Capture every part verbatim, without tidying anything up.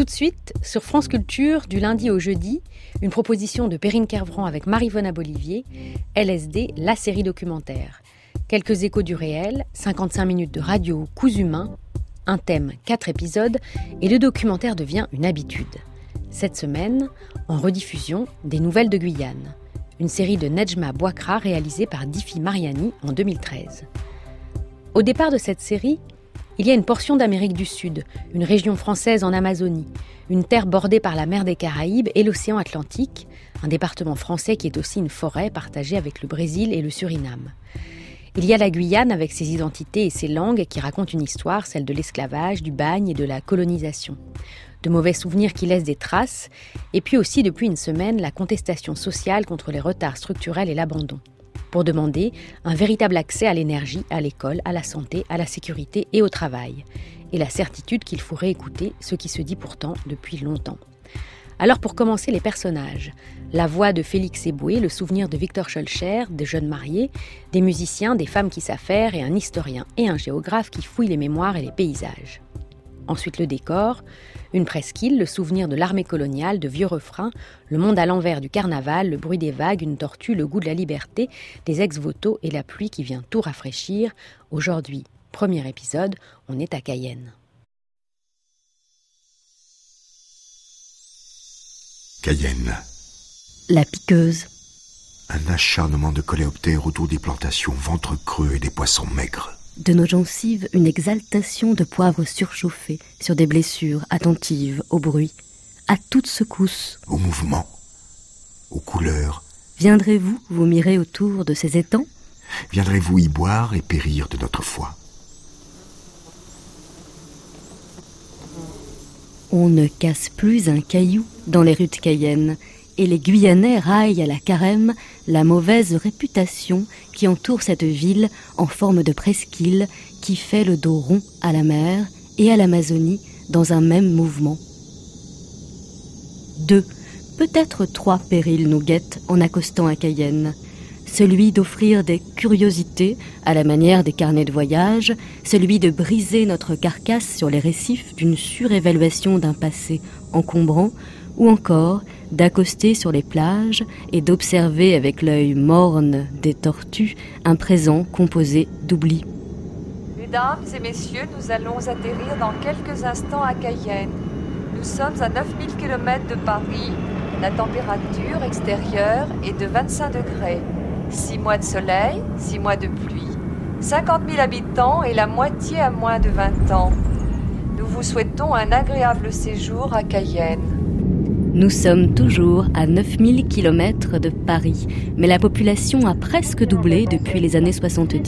Tout de suite, sur France Culture, du lundi au jeudi, une proposition de Perrine Kervran avec Marie-Vonne Bolivier, L S D, la série documentaire. Quelques échos du réel, cinquante-cinq minutes de radio coups humains, un thème, quatre épisodes, et le documentaire devient une habitude. Cette semaine, en rediffusion, des nouvelles de Guyane. Une série de Nedjma Bouakra réalisée par Diffie Mariani en deux mille treize. Au départ de cette série, il y a une portion d'Amérique du Sud, une région française en Amazonie, une terre bordée par la mer des Caraïbes et l'océan Atlantique, un département français qui est aussi une forêt partagée avec le Brésil et le Suriname. Il y a la Guyane avec ses identités et ses langues qui racontent une histoire, celle de l'esclavage, du bagne et de la colonisation. De mauvais souvenirs qui laissent des traces, et puis aussi depuis une semaine la contestation sociale contre les retards structurels et l'abandon, pour demander un véritable accès à l'énergie, à l'école, à la santé, à la sécurité et au travail, et la certitude qu'il faut réécouter ce qui se dit pourtant depuis longtemps. Alors pour commencer, les personnages. La voix de Félix Eboué, le souvenir de Victor Schœlcher, des jeunes mariés, des musiciens, des femmes qui savent faire et un historien et un géographe qui fouillent les mémoires et les paysages. Ensuite le décor, une presqu'île, le souvenir de l'armée coloniale, de vieux refrains, le monde à l'envers du carnaval, le bruit des vagues, une tortue, le goût de la liberté, des ex-voto et la pluie qui vient tout rafraîchir. Aujourd'hui, premier épisode, on est à Cayenne. Cayenne. La piqueuse. Un acharnement de coléoptères autour des plantations, ventre creux et des poissons maigres. De nos gencives, une exaltation de poivre surchauffé sur des blessures attentives au bruit, à toute secousse. Au mouvement, aux couleurs. Viendrez-vous vous mirer autour de ces étangs ? Viendrez-vous y boire et périr de notre foi ? On ne casse plus un caillou dans les rues de Cayenne, et les Guyanais raillent à la carême la mauvaise réputation qui entoure cette ville en forme de presqu'île qui fait le dos rond à la mer et à l'Amazonie dans un même mouvement. Deux, peut-être trois périls nous guettent en accostant à Cayenne. Celui d'offrir des curiosités à la manière des carnets de voyage, celui de briser notre carcasse sur les récifs d'une surévaluation d'un passé encombrant, ou encore d'accoster sur les plages et d'observer avec l'œil morne des tortues un présent composé d'oubli. Mesdames et messieurs, nous allons atterrir dans quelques instants à Cayenne. Nous sommes à neuf mille kilomètres de Paris. La température extérieure est de vingt-cinq degrés. Six mois de soleil, six mois de pluie. cinquante mille habitants et la moitié à moins de vingt ans. Nous vous souhaitons un agréable séjour à Cayenne. Nous sommes toujours à neuf mille kilomètres de Paris, mais la population a presque doublé depuis les années soixante-dix.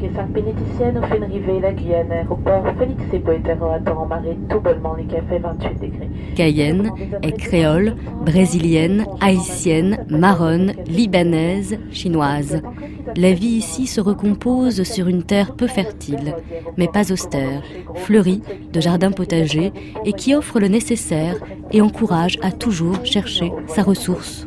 Cayenne est créole, brésilienne, haïtienne, maronne, libanaise, chinoise. La vie ici se recompose sur une terre peu fertile, mais pas austère, fleurie de jardins potagers et qui offre le nécessaire et encourage à toujours chercher sa ressource.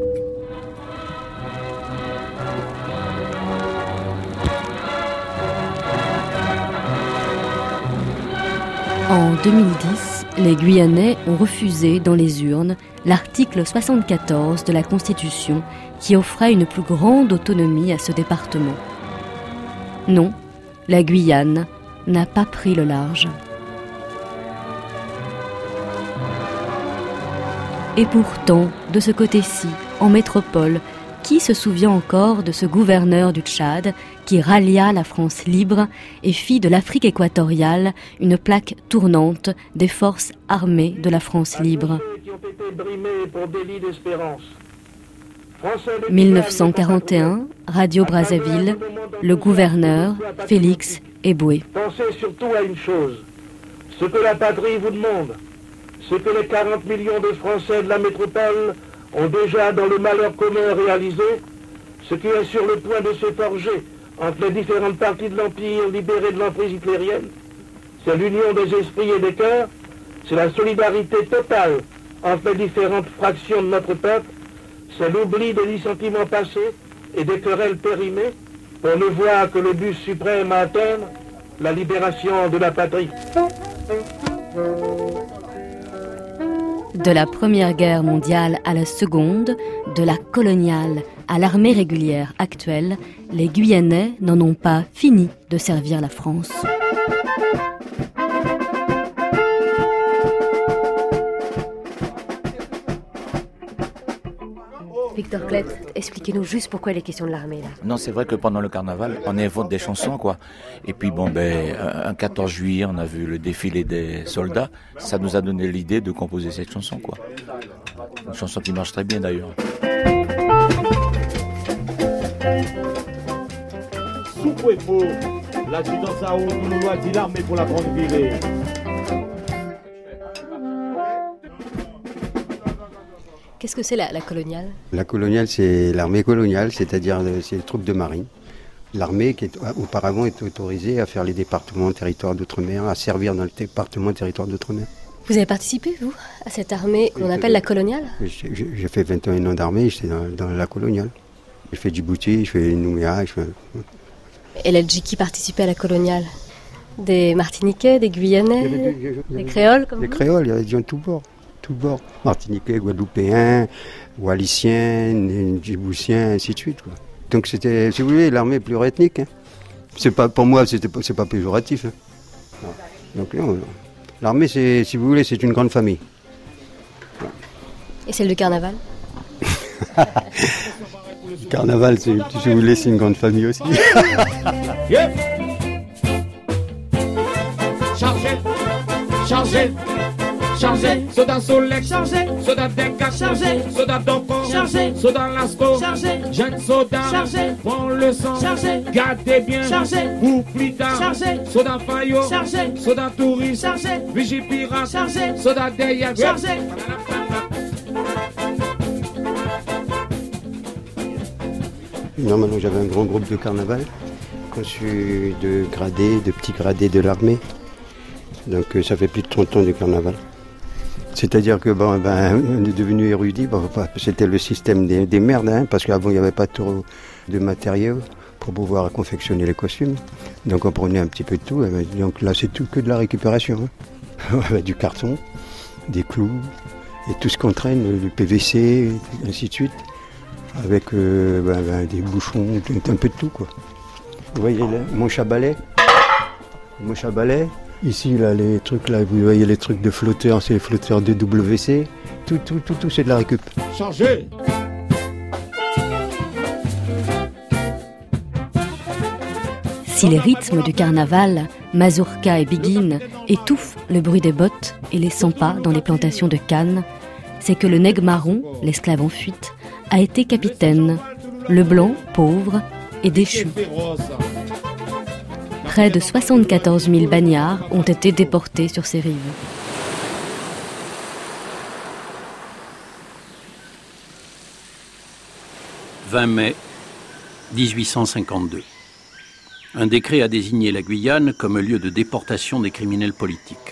En deux mille dix, les Guyanais ont refusé dans les urnes l'article soixante-quatorze de la Constitution qui offrait une plus grande autonomie à ce département. Non, la Guyane n'a pas pris le large. Et pourtant, de ce côté-ci, en métropole, qui se souvient encore de ce gouverneur du Tchad qui rallia la France libre et fit de l'Afrique équatoriale une plaque tournante des forces armées de la France libre. dix-neuf cent quarante et un, Radio Brazzaville, le gouverneur Félix Eboué. Pensez surtout à une chose, ce que la patrie vous demande, ce que les quarante millions de Français de la métropole ont déjà dans le malheur commun réalisé, ce qui est sur le point de se forger entre les différentes parties de l'Empire libéré de l'emprise hitlérienne, c'est l'union des esprits et des cœurs, c'est la solidarité totale entre les différentes fractions de notre peuple, c'est l'oubli des dissentiments passés et des querelles périmées pour ne voir que le but suprême à atteindre, la libération de la patrie. De la Première Guerre mondiale à la Seconde, de la coloniale à l'armée régulière actuelle, les Guyanais n'en ont pas fini de servir la France. Victor Klett, expliquez-nous juste pourquoi il est question de l'armée là. Non, c'est vrai que pendant le carnaval, on invente des chansons, quoi. Et puis bon, ben, un quatorze juillet, on a vu le défilé des soldats. Ça nous a donné l'idée de composer cette chanson, quoi. Une chanson qui marche très bien d'ailleurs. Sous-préfet, l'adjudant Sao nous a dit l'armée pour la grande virée. Qu'est-ce que c'est la, la coloniale ? La coloniale, c'est l'armée coloniale, c'est-à-dire c'est les troupes de marine. L'armée qui est, auparavant était autorisée à faire les départements territoires d'outre-mer, à servir dans le département territoire d'outre-mer. Vous avez participé, vous, à cette armée qu'on appelle la coloniale ? J'ai, j'ai fait vingt et un ans d'armée, j'étais dans, dans la coloniale. J'ai fait Djibouti, je fais Nouméa. Je fais... Et elle dit qui participait à la coloniale ? Des Martiniquais, des Guyanais, des, des, des Créoles comme Des vous ? Créoles, il y avait des gens de tous bords. Tout bord. Martiniquais, Guadeloupéens, Walliciens, Djiboutiens, ainsi de suite, quoi. Donc c'était, si vous voulez, l'armée pluriethnique. Hein. C'est pas, pour moi, c'était pas, c'est pas péjoratif. Hein. Donc non, l'armée, c'est, si vous voulez, c'est une grande famille. Et celle de carnaval ? Carnaval, c'est, si vous voulez, c'est une grande famille aussi. Yep. Chargez, chargez. Chargé, soda soleil, chargé, soda déca, chargé, soda d'enfant, chargé, soda lasco, chargé, jeune soda, chargé, prends le sang, chargé, gardez bien, chargé, ou plus tard, chargé, soda faillot, chargé, soda touriste, chargé, vigipira, chargé, soda derrière, chargé. Normalement, j'avais un grand groupe de carnaval, conçu de gradés, de petits gradés de l'armée. Donc ça fait plus de trente ans de carnaval. C'est-à-dire que bon, ben, on est devenu érudit, bon, c'était le système des, des merdes, hein, parce qu'avant il n'y avait pas trop de matériel pour pouvoir confectionner les costumes. Donc on prenait un petit peu de tout, donc là c'est tout que de la récupération. Hein. Du carton, des clous, et tout ce qu'on traîne, du P V C, ainsi de suite, avec euh, ben, ben, des bouchons, un peu de tout, quoi. Vous voyez là, mon chabalet, mon chabalet. Ici, là, les trucs, là, vous voyez les trucs de flotteurs, c'est les flotteurs D W C. Tout, tout, tout, tout, c'est de la récup. Changez. Si les rythmes du carnaval, mazurka et biguine, étouffent le bruit des bottes et les cent pas dans les plantations de canne, c'est que le nègre marron, l'esclave en fuite, a été capitaine, le blanc, pauvre et déchu. Près de soixante-quatorze mille bagnards ont été déportés sur ces rives. vingt mai dix-huit cent cinquante-deux. Un décret a désigné la Guyane comme lieu de déportation des criminels politiques.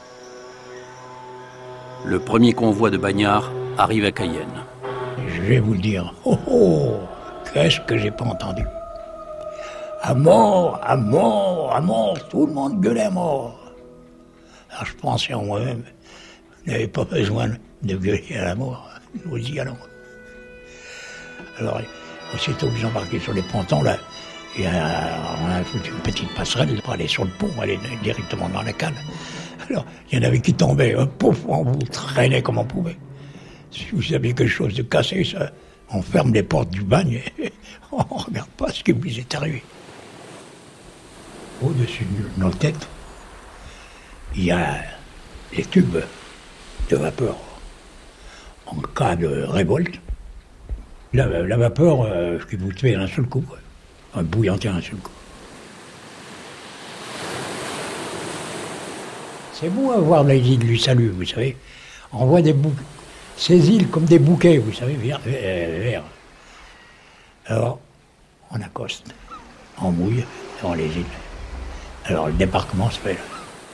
Le premier convoi de bagnards arrive à Cayenne. Je vais vous le dire, oh oh, qu'est-ce que j'ai pas entendu. À mort, à mort, à mort, tout le monde gueulait à mort. Alors je pensais en moi-même, vous n'avez pas besoin de gueuler à la mort, nous y allons. Alors, aussitôt que j'embarquais sur les pontons, là, et, euh, on a foutu une petite passerelle pour aller sur le pont, aller directement dans la cale. Alors, il y en avait qui tombaient, un pouf, on vous traînait comme on pouvait. Si vous aviez quelque chose de cassé, ça, on ferme les portes du bagne et on ne regarde pas ce qui vous est arrivé. Au-dessus de nos têtes, il y a les tubes de vapeur. En cas de révolte, la, la vapeur euh, qui vous tue d'un seul coup, quoi. Un bouillantier d'un seul coup. C'est beau à voir les îles du Salut, vous savez. On voit des bouquets, ces îles comme des bouquets, vous savez, verts. Vert. Alors, on accoste, on mouille devant les îles. Alors le débarquement se fait là.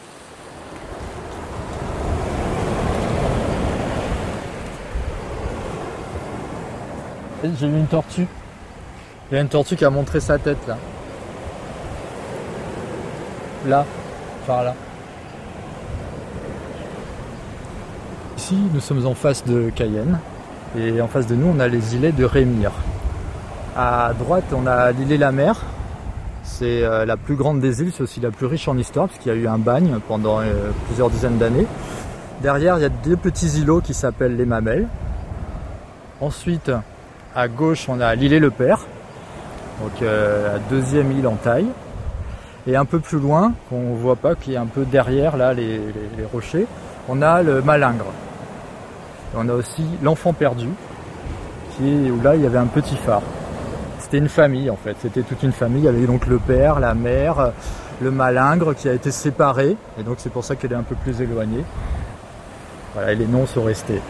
J'ai vu une tortue. Il y a une tortue qui a montré sa tête là. Là, par là. Ici ici, nous sommes en face de Cayenne. Et en face de nous, on a les îlets de Rémire. À droite, on a l'îlet La Mer. C'est euh, la plus grande des îles, c'est aussi la plus riche en histoire, puisqu'il y a eu un bagne pendant euh, plusieurs dizaines d'années. Derrière, il y a deux petits îlots qui s'appellent les Mamelles. Ensuite, à gauche, on a l'îlet Le Père, donc euh, la deuxième île en taille. Et un peu plus loin, qu'on ne voit pas, qui est un peu derrière là, les, les, les rochers, on a le Malingre. Et on a aussi l'Enfant perdu, qui est, où là il y avait un petit phare. C'était une famille en fait, c'était toute une famille. Il y avait donc le père, la mère, le Malingre qui a été séparé, et donc c'est pour ça qu'elle est un peu plus éloignée. Voilà, et les noms sont restés.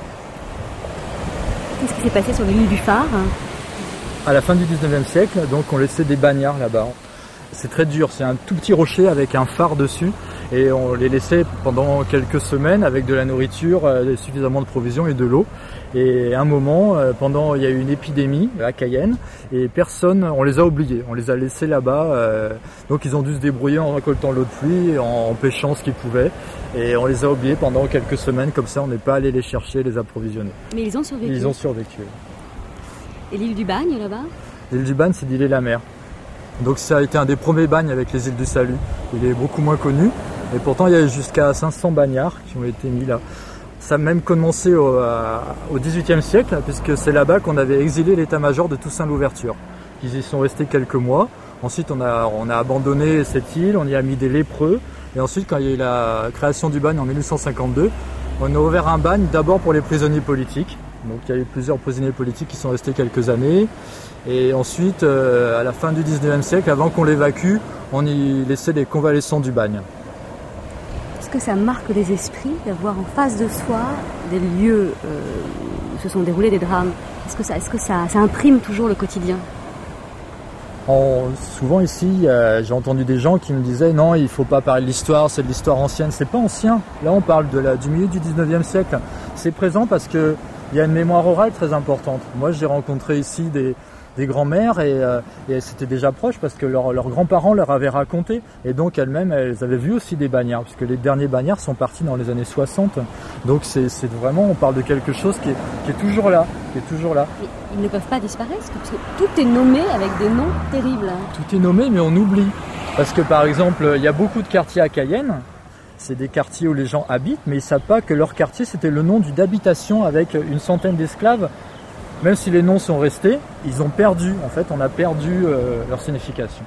Qu'est-ce qui s'est passé sur l'île du phare ? À la fin du dix-neuvième siècle, donc on laissait des bagnards là-bas. C'est très dur, c'est un tout petit rocher avec un phare dessus et on les laissait pendant quelques semaines avec de la nourriture, suffisamment de provisions et de l'eau. Et à un moment, pendant, il y a eu une épidémie à Cayenne et personne, on les a oubliés, on les a laissés là-bas. Euh, donc ils ont dû se débrouiller en récoltant l'eau de pluie, en, en pêchant ce qu'ils pouvaient. Et on les a oubliés pendant quelques semaines, comme ça on n'est pas allé les chercher, les approvisionner. Mais ils ont survécu. Ils ont survécu. Et l'île du Bagne là-bas ? L'île du Bagne, c'est l'îlet La Mer. Donc ça a été un des premiers bagnes avec les îles du Salut. Il est beaucoup moins connu. Et pourtant, il y a jusqu'à cinq cents bagnards qui ont été mis là. Ça a même commencé au, au dix-huitième siècle, puisque c'est là-bas qu'on avait exilé l'état-major de Toussaint Louverture. Ils y sont restés quelques mois. Ensuite, on a, on a abandonné cette île, on y a mis des lépreux. Et ensuite, quand il y a eu la création du bagne en mille huit cent cinquante-deux, on a ouvert un bagne d'abord pour les prisonniers politiques. Donc il y a eu plusieurs prisonniers politiques qui sont restés quelques années. Et ensuite, euh, à la fin du dix-neuvième siècle, avant qu'on l'évacue, on y laissait les convalescents du bagne. Est-ce que ça marque les esprits d'avoir en face de soi des lieux euh, où se sont déroulés des drames ? Est-ce que ça, est-ce que ça, ça imprime toujours le quotidien ? En, souvent ici, euh, j'ai entendu des gens qui me disaient non, il ne faut pas parler de l'histoire, c'est de l'histoire ancienne. C'est pas ancien. Là, on parle de la, du milieu du dix-neuvième siècle. C'est présent parce que il y a une mémoire orale très importante. Moi, j'ai rencontré ici des, des grands-mères et, euh, et c'était déjà proche parce que leur, leurs grands-parents leur avaient raconté. Et donc, elles-mêmes, elles avaient vu aussi des bagnards, puisque les derniers bagnards sont partis dans les années soixante. Donc, c'est, c'est vraiment, on parle de quelque chose qui est, qui est toujours là, qui est toujours là. Mais ils ne peuvent pas disparaître, parce que tout est nommé avec des noms terribles. Tout est nommé, mais on oublie. Parce que, par exemple, il y a beaucoup de quartiers à Cayenne. C'est des quartiers où les gens habitent, mais ils ne savent pas que leur quartier, c'était le nom d'une habitation avec une centaine d'esclaves. Même si les noms sont restés, ils ont perdu, en fait, on a perdu euh, leur signification.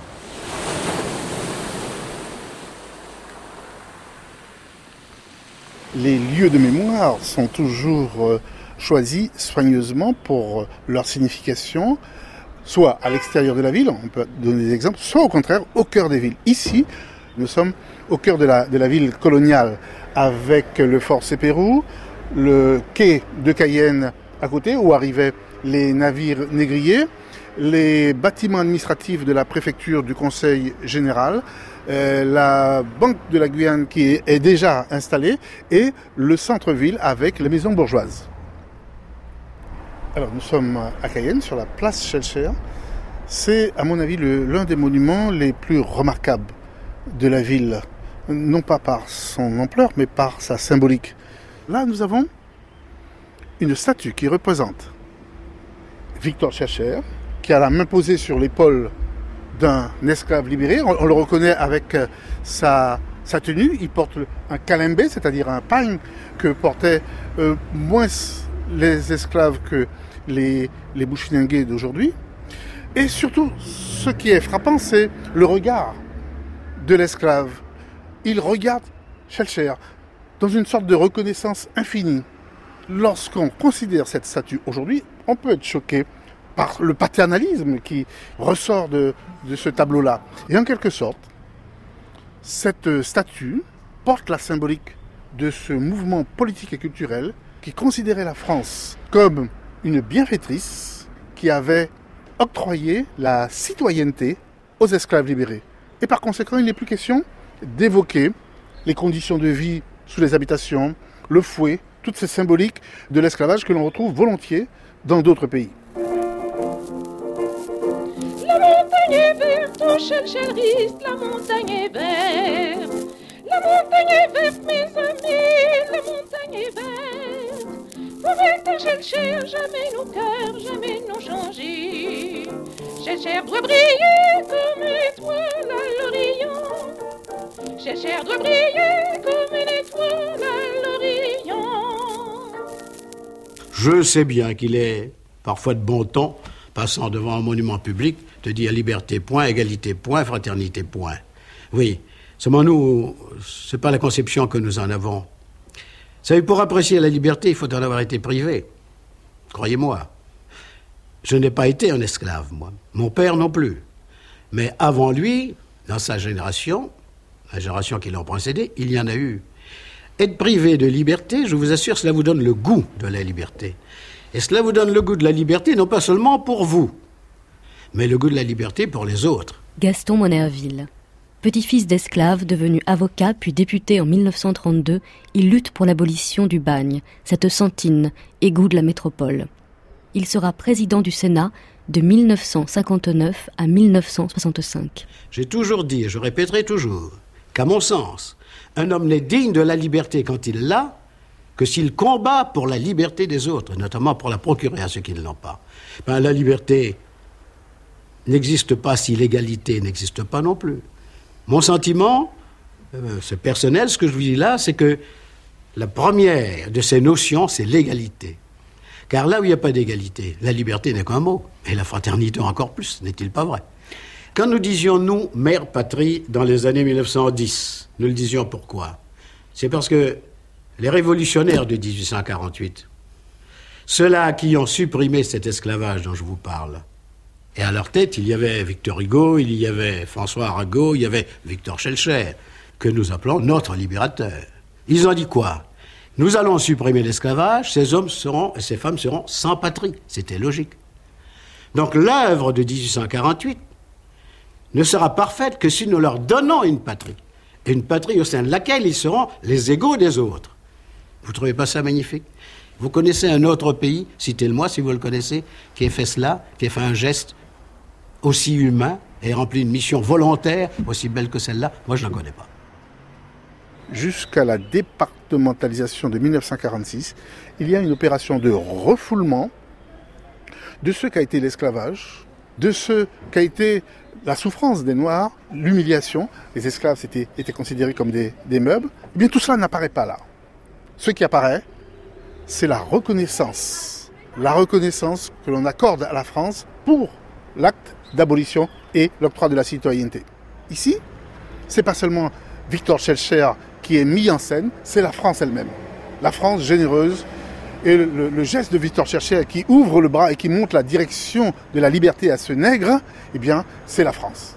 Les lieux de mémoire sont toujours euh, choisis soigneusement pour euh, leur signification, soit à l'extérieur de la ville, on peut donner des exemples, soit au contraire au cœur des villes. Ici, nous sommes au cœur de la, de la ville coloniale avec le fort Sépérou, le quai de Cayenne à côté où arrivaient les navires négriers, les bâtiments administratifs de la préfecture du conseil général, euh, la banque de la Guyane qui est, est déjà installée et le centre-ville avec les maisons bourgeoises. Alors nous sommes à Cayenne sur la place Schellcher. C'est à mon avis le, l'un des monuments les plus remarquables de la ville, non pas par son ampleur, mais par sa symbolique. Là, nous avons une statue qui représente Victor Schellcher, qui a la main posée sur l'épaule d'un esclave libéré. On, on le reconnaît avec sa, sa tenue. Il porte un calembé, c'est-à-dire un pagne que portaient euh, moins les esclaves que les, les Bushinengués d'aujourd'hui. Et surtout, ce qui est frappant, c'est le regard de l'esclave. Il regarde Schellcher dans une sorte de reconnaissance infinie. Lorsqu'on considère cette statue aujourd'hui, on peut être choqué par le paternalisme qui ressort de, de ce tableau-là. Et en quelque sorte, cette statue porte la symbolique de ce mouvement politique et culturel qui considérait la France comme une bienfaitrice qui avait octroyé la citoyenneté aux esclaves libérés. Et par conséquent, il n'est plus question d'évoquer les conditions de vie sous les habitations, le fouet, toutes ces symboliques de l'esclavage que l'on retrouve volontiers dans d'autres pays. La montagne est verte, oh Schellcheriste, la montagne est verte. La montagne est verte, mes amis, la montagne et verte. Pour être cher, jamais nos cœurs, jamais n'ont changé. Cher doit briller comme une étoile à l'Orient. Cher doit briller comme une étoile à l'Orient. Je sais bien qu'il est parfois de bon ton, passant devant un monument public, de dire liberté, point, égalité, point, fraternité, point. Oui, seulement nous, c'est pas la conception que nous en avons. Vous savez, pour apprécier la liberté, il faut en avoir été privé. Croyez-moi. Je n'ai pas été un esclave, moi. Mon père non plus. Mais avant lui, dans sa génération, la génération qui l'a précédé, il y en a eu. Être privé de liberté, je vous assure, cela vous donne le goût de la liberté. Et cela vous donne le goût de la liberté, non pas seulement pour vous, mais le goût de la liberté pour les autres. Gaston Monerville. Petit-fils d'esclave, devenu avocat puis député en mille neuf cent trente-deux, il lutte pour l'abolition du bagne, cette sentine, égout de la métropole. Il sera président du Sénat de mille neuf cent cinquante-neuf à mille neuf cent soixante-cinq. J'ai toujours dit, et je répéterai toujours, qu'à mon sens, un homme n'est digne de la liberté quand il l'a que s'il combat pour la liberté des autres, notamment pour la procurer à ceux qui ne l'ont pas. Ben, la liberté n'existe pas si l'égalité n'existe pas non plus. Mon sentiment, euh, c'est personnel, ce que je vous dis là, c'est que la première de ces notions, c'est l'égalité. Car là où il n'y a pas d'égalité, la liberté n'est qu'un mot, et la fraternité encore plus, n'est-il pas vrai? Quand nous disions, nous, mère patrie, dans les années mille neuf cent dix, nous le disions pourquoi? C'est parce que les révolutionnaires de dix-huit cent quarante-huit, ceux-là qui ont supprimé cet esclavage dont je vous parle, et à leur tête, il y avait Victor Hugo, il y avait François Arago, il y avait Victor Schœlcher, que nous appelons notre libérateur. Ils ont dit quoi? Nous allons supprimer l'esclavage, ces hommes seront, et ces femmes seront sans patrie. C'était logique. Donc l'œuvre de dix-huit cent quarante-huit ne sera parfaite que si nous leur donnons une patrie. Et une patrie au sein de laquelle ils seront les égaux des autres. Vous ne trouvez pas ça magnifique? Vous connaissez un autre pays, citez-le-moi si vous le connaissez, qui ait fait cela, qui ait fait un geste aussi humain et rempli une mission volontaire aussi belle que celle-là? Moi, je ne la connais pas. Jusqu'à la départementalisation de mille neuf cent quarante-six, il y a une opération de refoulement de ce qu'a été l'esclavage, de ce qu'a été la souffrance des Noirs, l'humiliation. Les esclaves étaient, étaient considérés comme des, des meubles. Eh bien, tout cela n'apparaît pas là. Ce qui apparaît, c'est la reconnaissance. La reconnaissance que l'on accorde à la France pour l'acte d'abolition et l'octroi de la citoyenneté. Ici, c'est pas seulement Victor Schœlcher qui est mis en scène, c'est la France elle-même. La France généreuse. Et le, le, le geste de Victor Schœlcher qui ouvre le bras et qui montre la direction de la liberté à ce nègre, eh bien, c'est la France.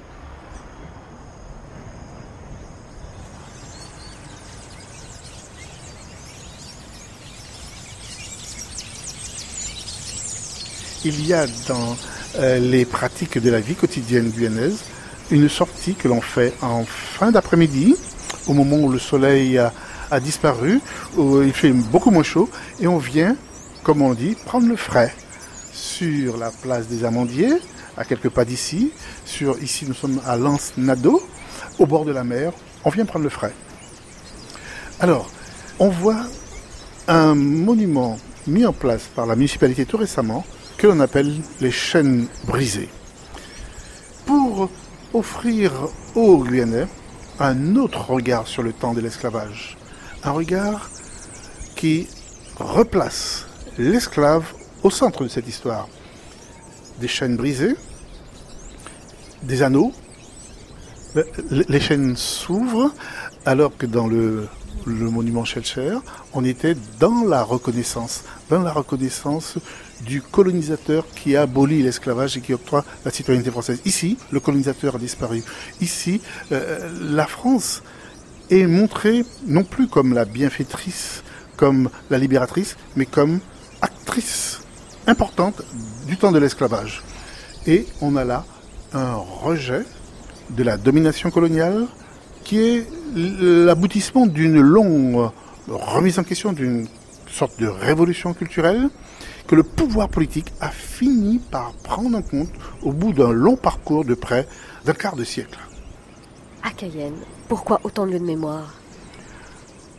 Il y a dans euh, les pratiques de la vie quotidienne guyanaise une sortie que l'on fait en fin d'après-midi, au moment où le soleil a, a disparu, où il fait beaucoup moins chaud, et on vient, comme on dit, prendre le frais sur la place des Amandiers, à quelques pas d'ici. Sur, ici, nous sommes à Lens-Nadeau, au bord de la mer. On vient prendre le frais. Alors, on voit un monument mis en place par la municipalité tout récemment, que l'on appelle les chênes brisés, pour offrir aux Guyanais un autre regard sur le temps de l'esclavage. Un regard qui replace l'esclave au centre de cette histoire. Des chaînes brisées, des anneaux, les chaînes s'ouvrent, alors que dans le, le monument Schœlcher, on était dans la reconnaissance, dans la reconnaissance du colonisateur qui a aboli l'esclavage et qui octroie la citoyenneté française. Ici, le colonisateur a disparu. Ici, euh, la France est montrée non plus comme la bienfaitrice, comme la libératrice, mais comme actrice importante du temps de l'esclavage. Et on a là un rejet de la domination coloniale qui est l'aboutissement d'une longue remise en question, d'une sorte de révolution culturelle que le pouvoir politique a fini par prendre en compte au bout d'un long parcours de près d'un quart de siècle. À Cayenne, pourquoi autant de lieux de mémoire?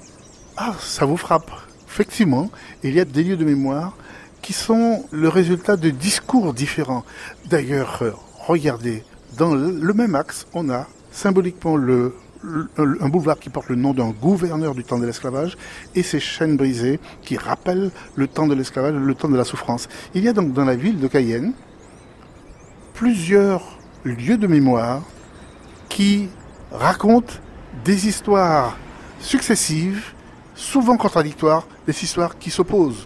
Ah, ça vous frappe. Effectivement, il y a des lieux de mémoire qui sont le résultat de discours différents. D'ailleurs, euh, regardez, dans le même axe, on a symboliquement le, le, un boulevard qui porte le nom d'un gouverneur du temps de l'esclavage et ces chaînes brisées qui rappellent le temps de l'esclavage, le temps de la souffrance. Il y a donc dans la ville de Cayenne plusieurs lieux de mémoire qui racontent des histoires successives, souvent contradictoires, des histoires qui s'opposent.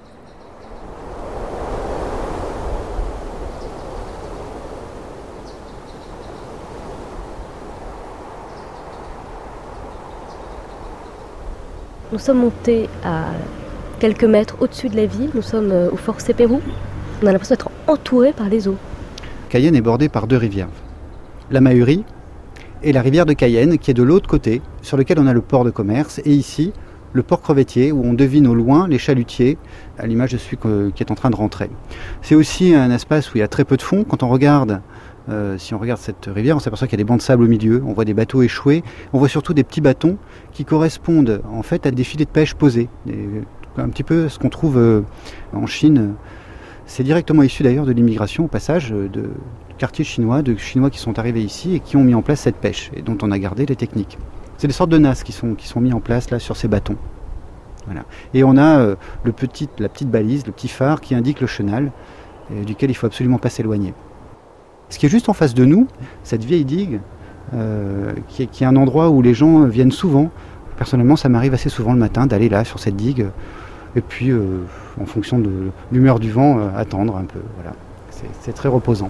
Nous sommes montés à quelques mètres au-dessus de la ville, nous sommes au fort Sépérou. On a l'impression d'être entouré par les eaux. Cayenne est bordée par deux rivières, la Mahurie et la rivière de Cayenne qui est de l'autre côté, sur lequel on a le port de commerce, et ici le port crevettier où on devine au loin les chalutiers, à l'image de celui qui est en train de rentrer. C'est aussi un espace où il y a très peu de fond. Quand on regarde, euh, si on regarde cette rivière, on s'aperçoit qu'il y a des bancs de sable au milieu, on voit des bateaux échoués, on voit surtout des petits bâtons qui correspondent en fait à des filets de pêche posés, des, un petit peu ce qu'on trouve euh, en Chine. C'est directement issu d'ailleurs de l'immigration au passage de quartiers chinois, de Chinois qui sont arrivés ici et qui ont mis en place cette pêche et dont on a gardé les techniques. C'est des sortes de nasses qui sont, qui sont mis en place là sur ces bâtons. Voilà. Et on a euh, le petit, la petite balise, le petit phare qui indique le chenal, euh, duquel il ne faut absolument pas s'éloigner. Ce qui est juste en face de nous, cette vieille digue, euh, qui, est, qui est un endroit où les gens viennent souvent. Personnellement, ça m'arrive assez souvent le matin d'aller là, sur cette digue, et puis, euh, en fonction de l'humeur du vent, euh, attendre un peu. Voilà. C'est, c'est très reposant.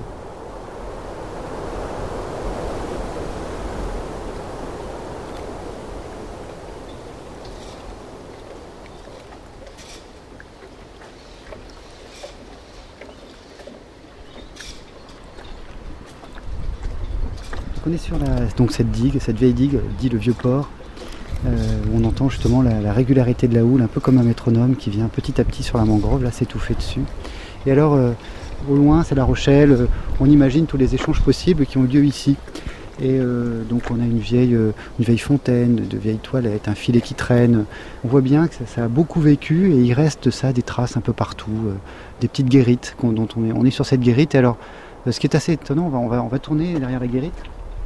On est sur la, donc cette digue, cette vieille digue, dit le vieux port, euh, où on entend justement la, la régularité de la houle, un peu comme un métronome qui vient petit à petit sur la mangrove, là s'étouffer dessus. Et alors, euh, au loin, c'est La Rochelle, euh, on imagine tous les échanges possibles qui ont lieu ici. Et euh, donc on a une vieille, euh, une vieille fontaine, de vieilles toilettes, un filet qui traîne. On voit bien que ça, ça a beaucoup vécu et il reste de ça des traces un peu partout, euh, des petites guérites qu'on, dont on est, on est sur cette guérite. Et alors, euh, ce qui est assez étonnant, on va, on va, on va tourner derrière la guérite.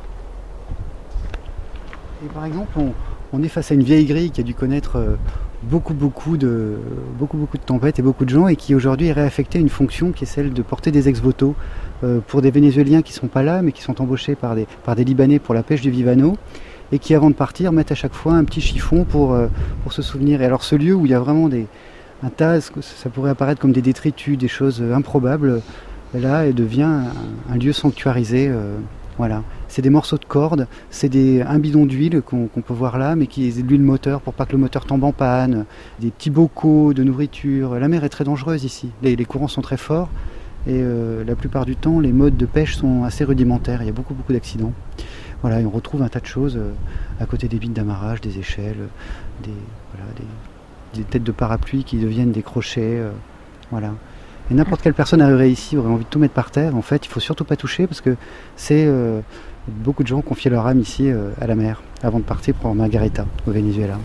Et par exemple, on, on est face à une vieille grille qui a dû connaître euh, beaucoup, beaucoup de, beaucoup, beaucoup de tempêtes et beaucoup de gens et qui aujourd'hui est réaffectée à une fonction qui est celle de porter des ex-voto euh, pour des Vénézuéliens qui ne sont pas là mais qui sont embauchés par des, par des Libanais pour la pêche du Vivano et qui avant de partir mettent à chaque fois un petit chiffon pour, euh, pour se souvenir. Et alors ce lieu où il y a vraiment des, un tas, ça pourrait apparaître comme des détritus, des choses improbables, là elle devient un, un lieu sanctuarisé. Euh, Voilà. C'est des morceaux de corde, c'est des, un bidon d'huile qu'on, qu'on peut voir là, mais qui est de l'huile moteur pour pas que le moteur tombe en panne, des petits bocaux de nourriture. La mer est très dangereuse ici, les, les courants sont très forts et euh, la plupart du temps les modes de pêche sont assez rudimentaires, il y a beaucoup beaucoup d'accidents. Voilà, et on retrouve un tas de choses euh, à côté des billes d'amarrage, des échelles, des, voilà, des, des têtes de parapluie qui deviennent des crochets. Euh, voilà. Et n'importe quelle personne arriverait ici aurait envie de tout mettre par terre. En fait, il ne faut surtout pas toucher parce que c'est euh, beaucoup de gens confiaient leur âme ici euh, à la mer avant de partir pour Margarita au Venezuela.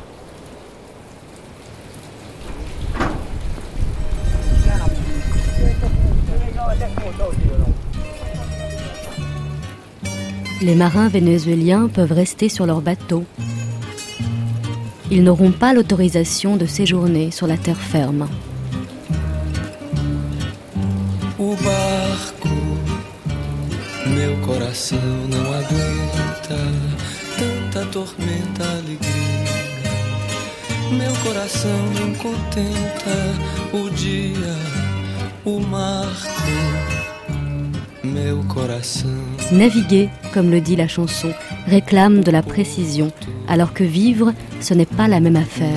Les marins vénézuéliens peuvent rester sur leur bateau. Ils n'auront pas l'autorisation de séjourner sur la terre ferme. O barco, meu coração não aguenta tanta tormenta, alegria. Meu coração não contenta o dia, o marco, meu coração. Naviguer, comme le dit la chanson, réclame de la précision, alors que vivre, ce n'est pas la même affaire.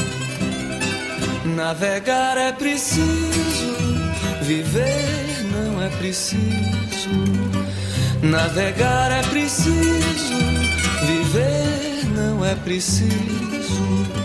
Navegar é preciso. Viver não é preciso, navegar é preciso, viver não é preciso.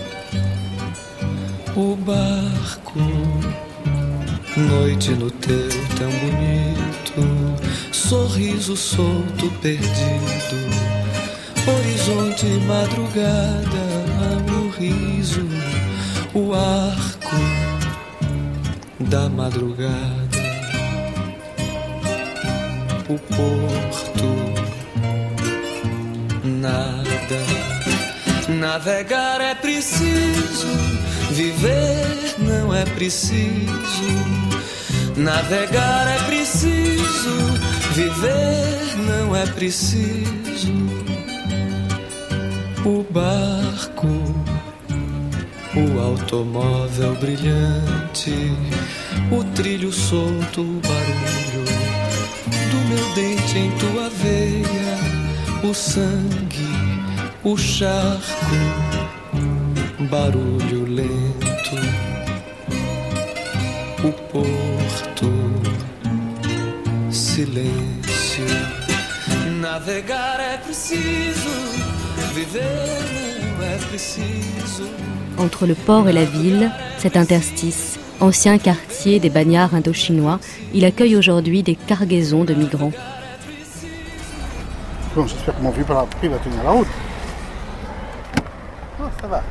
O barco, noite no teu tão bonito, sorriso solto perdido, horizonte madrugada, amo riso, o arco da madrugada, o porto, nada. Navegar é preciso, viver não é preciso. Navegar é preciso, viver não é preciso. O barco, o automóvel brilhante, o trilho solto, o barulho do meu dente em tua veia, o sangue, o charco, barulho lento, o porto, silêncio. Navegar é preciso, viver não é preciso. Entre le port et la ville, cet interstice, ancien quartier des bagnards indo-chinois, il accueille aujourd'hui des cargaisons de migrants. Bon, j'espère que mon vieux parapluie va tenir la route. Oh, ça va.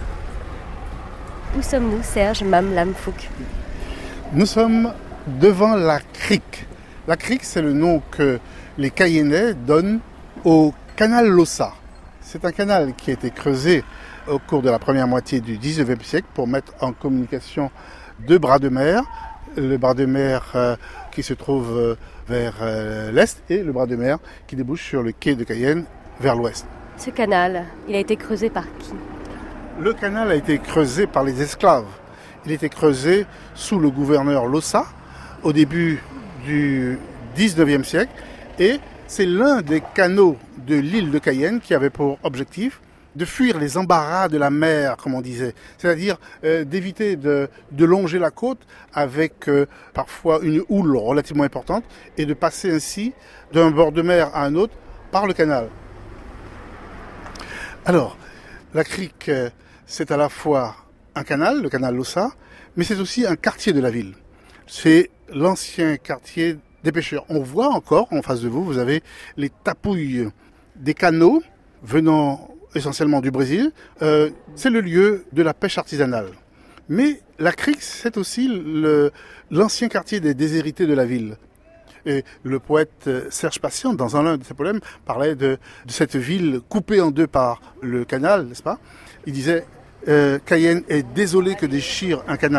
Où sommes-nous, Serge Mam Lam Phuc? Nous sommes devant la crique. La crique, c'est le nom que les Cayennais donnent au canal Lossa. C'est un canal qui a été creusé au cours de la première moitié du dix-neuvième siècle pour mettre en communication deux bras de mer. Le bras de mer euh, qui se trouve euh, vers euh, l'est et le bras de mer qui débouche sur le quai de Cayenne vers l'ouest. Ce canal, il a été creusé par qui? Le canal a été creusé par les esclaves. Il a été creusé sous le gouverneur Lossa au début du dix-neuvième siècle et c'est l'un des canaux de l'île de Cayenne qui avait pour objectif de fuir les embarras de la mer, comme on disait. C'est-à-dire euh, d'éviter de, de longer la côte avec euh, parfois une houle relativement importante et de passer ainsi d'un bord de mer à un autre par le canal. Alors, la crique, euh, c'est à la fois un canal, le canal Lossa, mais c'est aussi un quartier de la ville. C'est l'ancien quartier des pêcheurs. On voit encore, en face de vous, vous avez les tapouilles des canaux venant essentiellement du Brésil. Euh, c'est le lieu de la pêche artisanale. Mais la crique, c'est aussi le, l'ancien quartier des déshérités de la ville. Et le poète Serge Patient, dans un de ses poèmes, parlait de, de cette ville coupée en deux par le canal, n'est-ce pas? Il disait euh, « Cayenne est désolé que déchire un canal ».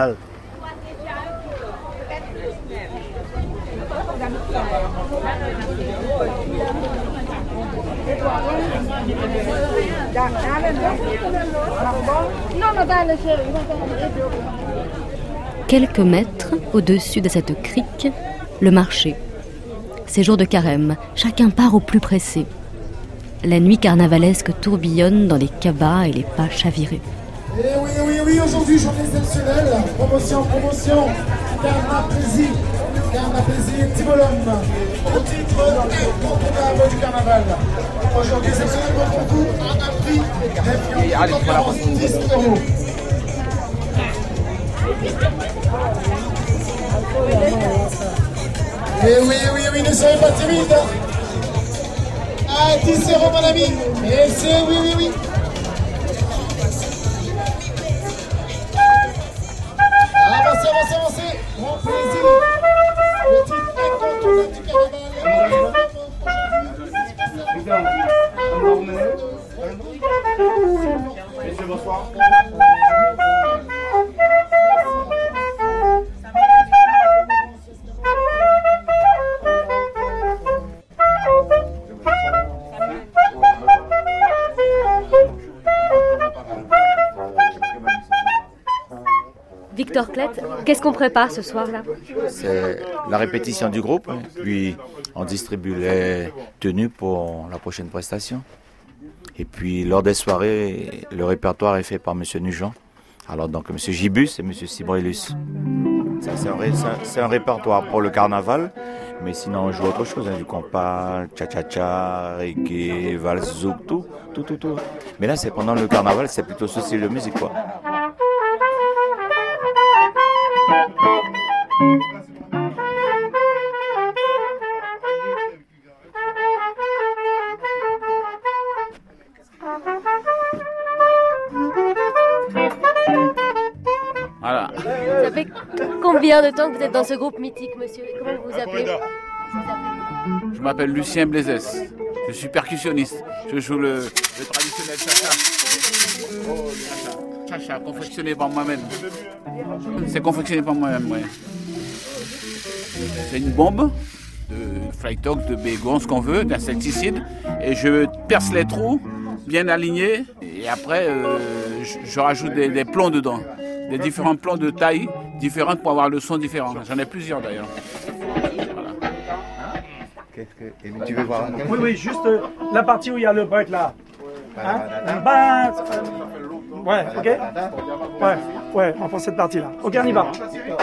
Quelques mètres au-dessus de cette crique, le marché. C'est jour de carême, chacun part au plus pressé. La nuit carnavalesque tourbillonne dans les cabas et les pas chavirés. Et oui, oui, oui, aujourd'hui, journée exceptionnelle, promotion, promotion, Carna Plaisir, Carna Plaisir, Tibolum, au titre incontournable du carnaval. Aujourd'hui, exceptionnellement pour vous, un prix d'avion dix euros. Et oui, oui, oui, ne soyez pas timides. Ah, dix euros, mon ami. Et c'est oui, oui, oui. Avancez, avancez, avancez. Grand plaisir. Le titre incontournable du carnaval. Monsieur, bonsoir. Victor Klett, qu'est-ce qu'on prépare ce soir-là? C'est la répétition du groupe, hein. Puis on distribue les tenues pour la prochaine prestation. Et puis lors des soirées, le répertoire est fait par M. Nugent. Alors donc M. Gibus et M. Sibrilus. Ça, c'est, un, c'est, un, c'est un répertoire pour le carnaval, mais sinon on joue autre chose, hein, du compas, cha-cha-cha, reggae, valse, zouk, tout, tout, tout, tout. Mais là c'est pendant le carnaval, c'est plutôt ce style de musique, quoi. combien de temps que vous êtes dans ce groupe mythique, monsieur? Comment vous vous appelez? Je m'appelle Lucien Blaisès. Je suis percussionniste. Je joue le, le traditionnel chacha. Oh, chacha. Chacha, confectionné par moi-même. C'est confectionné par moi-même, oui. C'est une bombe de Flytox, de bégon, ce qu'on veut, d'insecticide. Et je perce les trous, bien alignés. Et après, euh, je, je rajoute des, des plombs dedans. Des différents plombs de taille différentes pour avoir le son différent. J'en ai plusieurs d'ailleurs. Que, et tu veux voir un... Oui, oui, juste euh, la partie où il y a le break là. Hein? Bah, ouais, ok. Ouais, ouais, on prend cette partie là. Ok, on y va.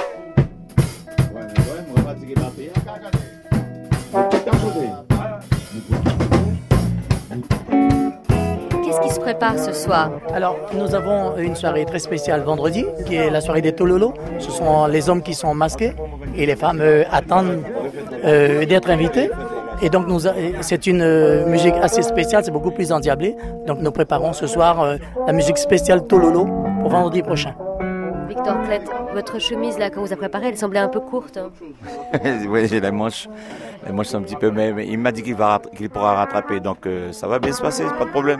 Qu'est-ce qui se prépare ce soir? Alors, nous avons une soirée très spéciale vendredi, qui est la soirée des Tololo. Ce sont les hommes qui sont masqués et les femmes euh, attendent euh, d'être invitées. Et donc, nous, c'est une euh, musique assez spéciale, c'est beaucoup plus endiablé. Donc, nous préparons ce soir euh, la musique spéciale Tololo pour vendredi prochain. Victor Clette, votre chemise là, quand vous a préparée, elle semblait un peu courte. Hein. Oui, j'ai la manche. La manche, c'est un petit peu, mais, mais il m'a dit qu'il, va, qu'il pourra rattraper. Donc, euh, ça va bien se passer, pas de problème.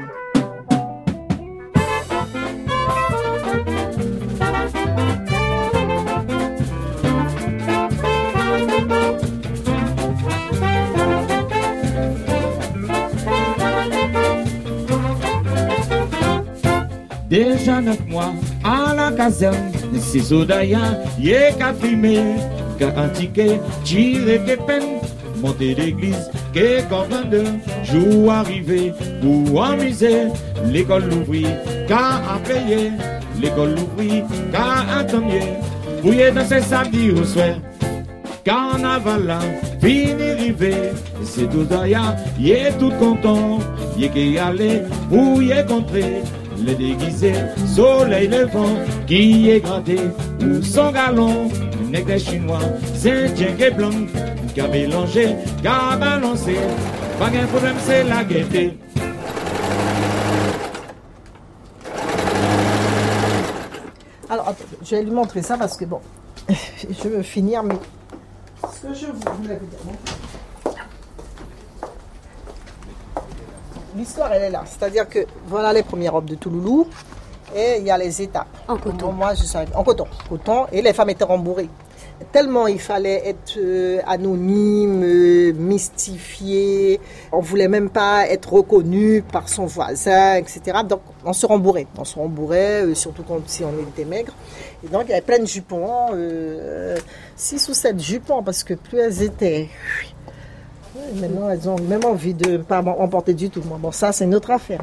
Déjà neuf mois à la caserne, c'est Zodaya, y'a qu'à filmer, qu'à antiquer, tirer des peines, monter l'église, qu'à comprendre, jour arrivé, pour amuser, l'école l'ouvrit, qu'à payer, l'école l'ouvrit, qu'à attendre, bouiller dans ses samedis au soir. Carnaval là, fini rivé, c'est Zodaya, y'a tout content, y'a qu'y aller, pour y contrer. Les déguisés, soleil levant, qui est gratté, ou son galon, nègre chinois, Saint-Tien et blanc, qui a mélangé, qui a balancé, pas de problème, c'est la gaieté. Alors, attends, je vais lui montrer ça parce que bon, je veux finir, mais ce que je voulais vous dire, bon. L'histoire, elle est là. C'est-à-dire que voilà les premières robes de Touloulou et il y a les étapes. En coton. Moi, je suis en coton. Coton. Et les femmes étaient rembourrées. Tellement il fallait être euh, anonyme, euh, mystifié. On ne voulait même pas être reconnu par son voisin, et cetera. Donc, on se rembourrait. On se rembourrait, euh, surtout quand, si on était maigre. Et donc, il y avait plein de jupons. Euh, six ou sept jupons, parce que plus elles étaient... Oui, maintenant, elles ont même envie de ne pas emporter du tout. Bon, ça, c'est une autre affaire.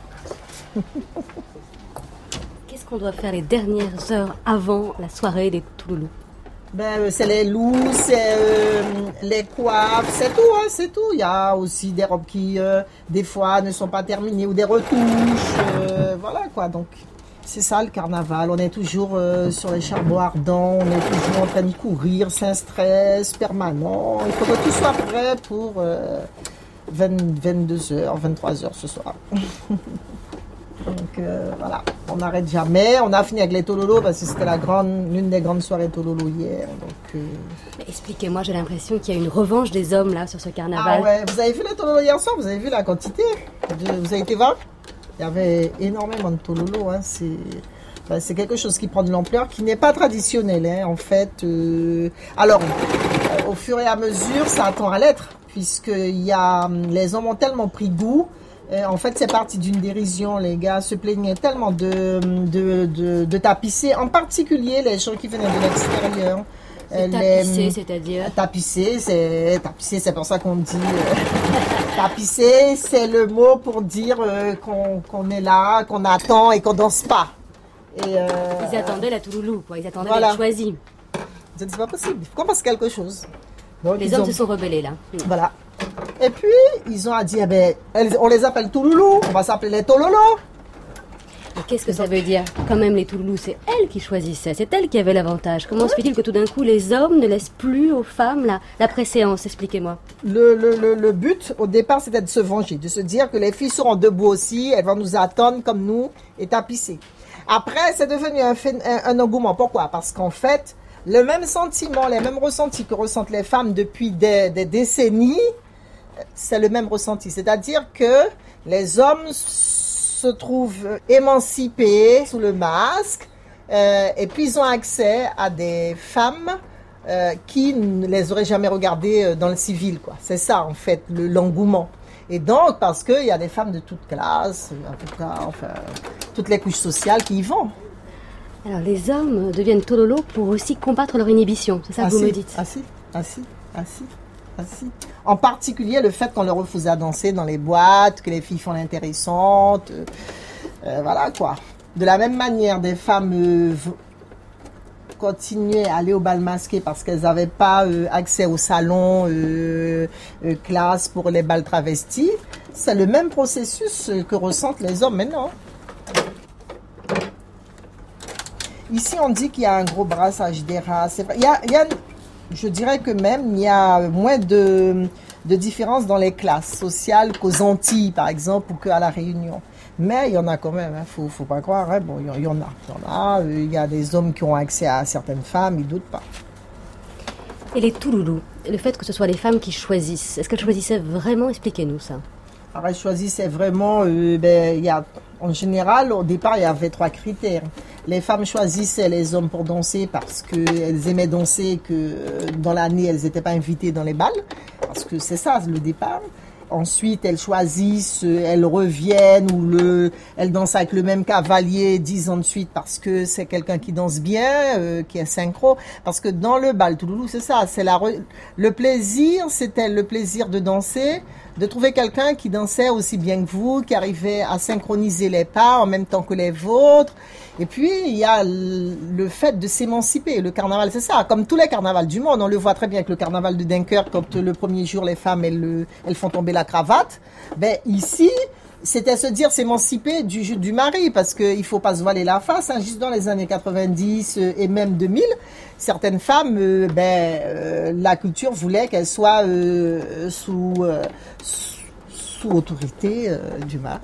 Qu'est-ce qu'on doit faire les dernières heures avant la soirée des Touloulous? Ben, c'est les loups, c'est euh, les coiffes, c'est tout, hein, c'est tout. Il y a aussi des robes qui, euh, des fois, ne sont pas terminées ou des retouches. Euh, voilà, quoi. Donc, c'est ça le carnaval. On est toujours euh, sur les charbons ardents, on est toujours en train de courir, c'est un stress permanent. Il faut que tout soit prêt pour euh, vingt, vingt-deux heures, vingt-trois heures ce soir. Donc euh, voilà, on n'arrête jamais. On a fini avec les Tololo parce que c'était la grande, l'une des grandes soirées Tololo hier. Donc, euh... Mais expliquez-moi, j'ai l'impression qu'il y a une revanche des hommes là sur ce carnaval. Ah ouais, vous avez vu les Tololo hier soir? Vous avez vu la quantité de... Vous avez été voir? Il y avait énormément de Tololo. Hein. C'est... Ben, c'est quelque chose qui prend de l'ampleur, qui n'est pas traditionnel. Hein, en fait, euh... alors au fur et à mesure, ça attend à l'être, puisque y a... les hommes ont tellement pris goût. En fait, c'est parti d'une dérision. Les gars se plaignaient tellement de, de, de, de tapisser, en particulier les gens qui venaient de l'extérieur. C'est les, tapisser, c'est-à-dire Tapisser, c'est tapisser, c'est pour ça qu'on dit euh, tapisser, c'est le mot pour dire euh, qu'on, qu'on est là, qu'on attend et qu'on danse pas. Et, euh, Ils attendaient la Touloulou, quoi. Ils attendaient voilà. d'être choisis. C'est pas possible. Il faut qu'on fasse quelque chose. Donc, les hommes ont... se sont rebellés là. Voilà. Et puis, ils ont dit, eh ben, on les appelle Touloulou, on va s'appeler les Tololo. Et qu'est-ce que ça veut dire? Quand même, les Touloulous, c'est elles qui choisissaient, c'est elles qui avaient l'avantage. Comment se fait-il que tout d'un coup, les hommes ne laissent plus aux femmes la, la préséance? Expliquez-moi. Le, le, le, le but, au départ, c'était de se venger, de se dire que les filles seront debout aussi, elles vont nous attendre comme nous et tapisser. Après, c'est devenu un, un, un engouement. Pourquoi? Parce qu'en fait, le même sentiment, les mêmes ressentis que ressentent les femmes depuis des, des décennies, c'est le même ressenti. C'est-à-dire que les hommes se trouvent émancipés sous le masque euh, et puis ils ont accès à des femmes euh, qui ne les auraient jamais regardées dans le civil, quoi. C'est ça, en fait, le, l'engouement. Et donc, parce qu'il y a des femmes de toutes classes, en tout cas, enfin, toutes les couches sociales qui y vont. Alors, les hommes deviennent tololo pour aussi combattre leur inhibition, c'est ça que ah vous si, me dites? Ah si, ah si, ah si, ah si. En particulier, le fait qu'on leur refuse à danser dans les boîtes, que les filles font l'intéressante, euh, euh, voilà quoi. De la même manière, des femmes euh, continuaient à aller au bal masqué parce qu'elles n'avaient pas euh, accès au salon euh, euh, classe pour les bals travestis. C'est le même processus que ressentent les hommes maintenant. Ici, on dit qu'il y a un gros brassage des races. C'est vrai. Il y a, il y a, je dirais que même, il y a moins de, de différence dans les classes sociales qu'aux Antilles, par exemple, ou qu'à La Réunion. Mais il y en a quand même, il hein, ne faut, faut pas croire. Hein. Bon, il y, il y en a. Il y en a. Euh, il y a des hommes qui ont accès à certaines femmes, ils ne doutent pas. Et les touloulous, le fait que ce soit les femmes qui choisissent, est-ce qu'elles choisissaient vraiment? Expliquez-nous ça. Alors, elles choisissaient vraiment, euh, ben, il y a, en général, au départ, il y avait trois critères. Les femmes choisissaient les hommes pour danser parce qu'elles aimaient danser, que dans l'année, elles n'étaient pas invitées dans les bals, parce que c'est ça, le départ. Ensuite, elles choisissent, elles reviennent, ou le, elles dansent avec le même cavalier dix ans de suite parce que c'est quelqu'un qui danse bien, euh, qui est synchro. Parce que dans le bal touloulou, c'est ça, c'est la, le plaisir, c'était le plaisir de danser, de trouver quelqu'un qui dansait aussi bien que vous, qui arrivait à synchroniser les pas en même temps que les vôtres. Et puis, il y a le fait de s'émanciper. Le carnaval, c'est ça. Comme tous les carnavals du monde, on le voit très bien avec le carnaval de Dunkerque, quand le premier jour, les femmes, elles, elles font tomber la cravate. Ben, ici, c'était se dire s'émanciper du, du mari, parce qu'il ne faut pas se voiler la face. Hein. Juste dans les années quatre-vingt-dix et même deux mille, certaines femmes, euh, ben, euh, la culture voulait qu'elles soient euh, sous... Euh, sous sous autorité euh, du mari.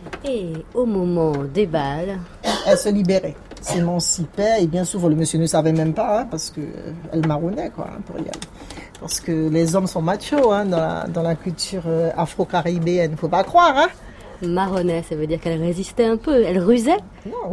Et au moment des balles, elle se libérait, s'émancipait, et bien souvent le monsieur ne savait même pas, hein, parce que euh, elle marronnait, quoi, hein, pour y aller. Parce que les hommes sont machos, hein, dans, la, dans la culture euh, afro-caribéenne, faut pas croire, hein. Marronnait, ça veut dire qu'elle résistait un peu, elle rusait. Non, oui.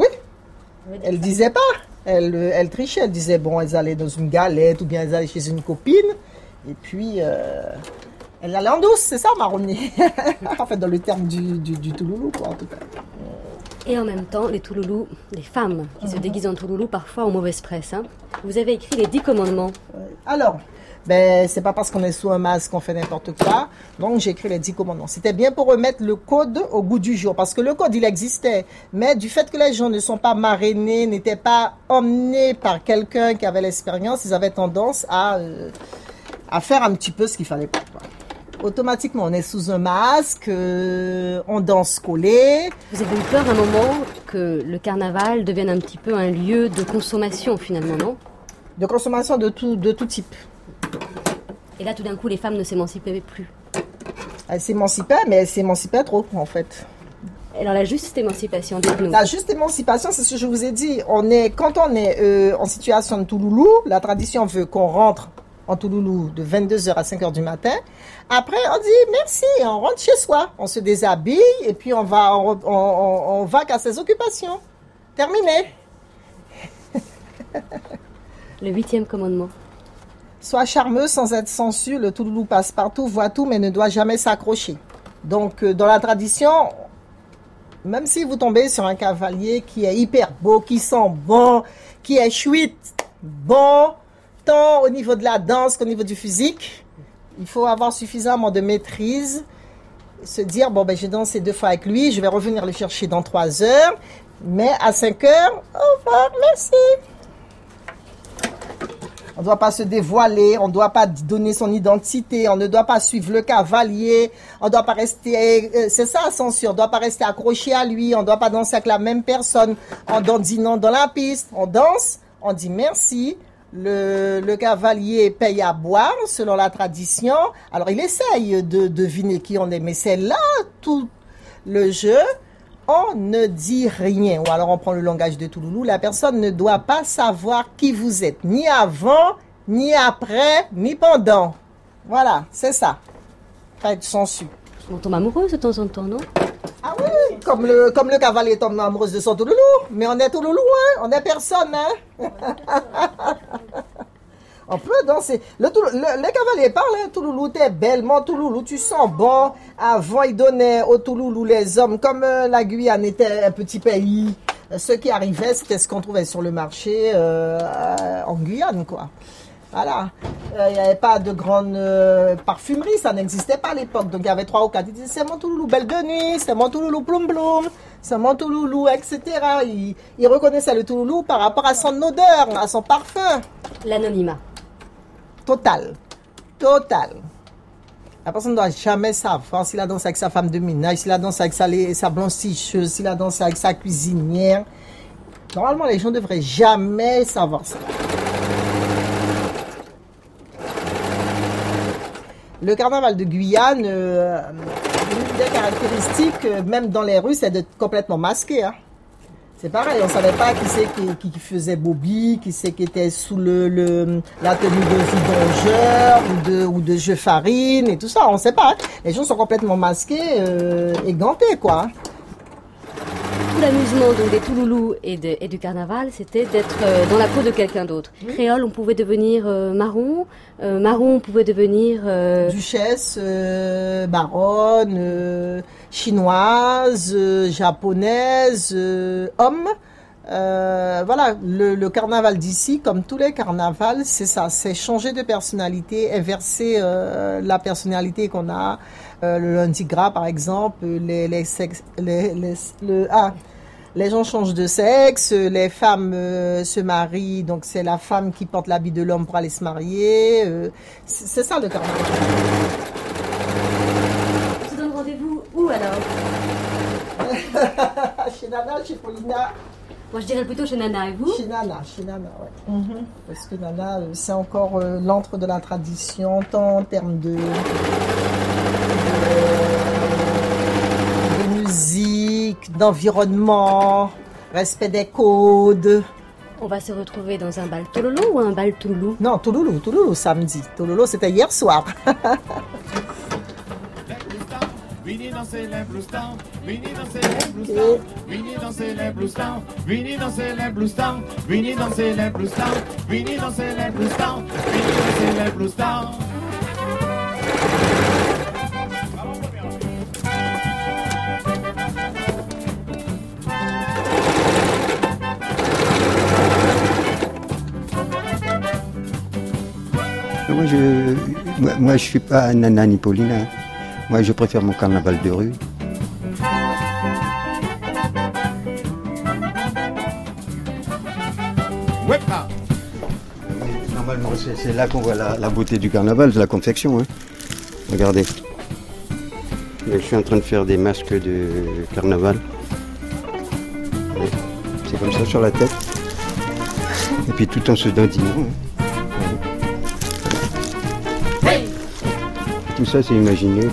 Elle disait pas, elle, elle trichait, elle disait bon, elles allaient dans une galette ou bien elles allaient chez une copine, et puis. Euh, Elle allait en douce, c'est ça, marronnier. En fait, dans le terme du, du, du touloulou, quoi, en tout cas. Et en même temps, les touloulous, les femmes qui mmh. se déguisent en touloulou, parfois ont mauvaise presse. Hein. Vous avez écrit les dix commandements. Alors, ben, c'est pas parce qu'on est sous un masque qu'on fait n'importe quoi. Donc, j'ai écrit les dix commandements. C'était bien pour remettre le code au goût du jour. Parce que le code, il existait. Mais du fait que les gens ne sont pas marrainés, n'étaient pas emmenés par quelqu'un qui avait l'expérience, ils avaient tendance à, euh, à faire un petit peu ce qu'il fallait pas, quoi. Automatiquement, on est sous un masque, euh, on danse collé. Vous avez eu peur à un moment que le carnaval devienne un petit peu un lieu de consommation finalement, non? De consommation de tout, de tout type. Et là, tout d'un coup, les femmes ne s'émancipaient plus. Elles s'émancipaient, mais elles s'émancipaient trop, en fait. Alors, la juste émancipation, dites-nous. La juste émancipation, c'est ce que je vous ai dit. On est, quand on est euh, en situation de touloulou, la tradition veut qu'on rentre en touloulou de vingt-deux heures à cinq heures du matin. Après, on dit merci, on rentre chez soi. On se déshabille et puis on va, on, on, on va qu'à ses occupations. Terminé. Le huitième commandement. Sois charmeuse sans être sensu. Le touloulou passe partout, voit tout, mais ne doit jamais s'accrocher. Donc, dans la tradition, même si vous tombez sur un cavalier qui est hyper beau, qui sent bon, qui est chouette, bon, tant au niveau de la danse qu'au niveau du physique, il faut avoir suffisamment de maîtrise, se dire, bon, ben, j'ai dansé deux fois avec lui, je vais revenir le chercher dans trois heures, mais à cinq heures, au revoir, merci. On ne doit pas se dévoiler, on ne doit pas donner son identité, on ne doit pas suivre le cavalier, on ne doit pas rester, c'est ça la censure, on ne doit pas rester accroché à lui, on ne doit pas danser avec la même personne en dandinant dans la piste. On danse, on dit merci. Le, le cavalier paye à boire selon la tradition. Alors il essaye de deviner qui on est, mais c'est là tout le jeu. on ne dit rien. Ou alors on prend le langage de Touloulou, la personne ne doit pas savoir qui vous êtes, ni avant, ni après, ni pendant. Voilà, c'est ça. Pas être sensu. On tombe amoureuse de temps en temps, non? Ah oui, comme le, comme le cavalier tombe amoureuse de son Touloulou. Mais on est Touloulou, hein? On est personne, hein? On peut danser. Le, le, le cavalier parle, hein? Touloulou, t'es belle, mon Touloulou, tu sens bon. Avant, il donnait au Touloulou les hommes, comme euh, la Guyane était un petit pays. Euh, ce qui arrivait, c'était ce qu'on trouvait sur le marché euh, euh, en Guyane, quoi. Voilà. Il euh, n'y avait pas de grande euh, parfumerie, ça n'existait pas à l'époque. Donc il y avait trois ou quatre. Ils disaient c'est mon Touloulou belle de nuit, c'est mon Touloulou ploum ploum, c'est mon Touloulou, et cetera. Ils il reconnaissaient le Touloulou par rapport à son odeur, à son parfum. L'anonymat. Total. Total. La personne ne doit jamais savoir s'il a dansé avec sa femme de ménage, s'il a dansé avec sa, sa blanchisseuse, s'il a dansé avec sa cuisinière. Normalement, les gens ne devraient jamais savoir ça. Le carnaval de Guyane, euh, une des caractéristiques, euh, même dans les rues, c'est d'être complètement masqué. Hein. C'est pareil, on ne savait pas qui c'est qui, qui faisait Bobby, qui c'est qui était sous le, le, la tenue de vidongeur ou de, ou de jeu farine et tout ça, on ne sait pas. Hein. Les gens sont complètement masqués euh, et gantés, quoi. Hein. Tout l'amusement donc, des Touloulous et, de, et du carnaval, c'était d'être euh, dans la peau de quelqu'un d'autre. Oui. Créole, on pouvait devenir euh, marron. Euh, marron, on pouvait devenir... Euh... Duchesse, euh, baronne, euh, chinoise, euh, japonaise, euh, homme. Euh, voilà, le, le carnaval d'ici, comme tous les carnavals, c'est ça. C'est changer de personnalité, inverser euh, la personnalité qu'on a. Euh, le lundi gras, par exemple, les, les, sexes, les, les, le, ah, les gens changent de sexe, les femmes euh, se marient, donc c'est la femme qui porte l'habit de l'homme pour aller se marier. Euh, c'est, c'est ça le carnaval. On se donne rendez-vous où alors? Chez Nana, chez Paulina. Moi, je dirais plutôt chez Nana, et vous? Chez Nana, chez Nana, oui. Mm-hmm. Parce que Nana, c'est encore euh, l'antre de la tradition, tant en termes de, de, de musique, d'environnement, respect des codes. On va se retrouver dans un bal Tololo ou un bal Touloulou? Non, Touloulou, Touloulou, samedi. Touloulou, c'était hier soir. Vini danser les blues town, vini danser les blues town, vini danser les blues town, vini danser les blues town, vini danser les blues town, vini danser les blues town, vini danser les blues town. Moi je, moi, moi, je suis pas Nana ni Paulina. Moi, je préfère mon carnaval de rue. Normalement, c'est, c'est là qu'on voit la, la beauté du carnaval, de la confection. Hein. Regardez. Je suis en train de faire des masques de carnaval. C'est comme ça sur la tête. Et puis tout en se dandinant. Hein. Tout ça, c'est imaginé.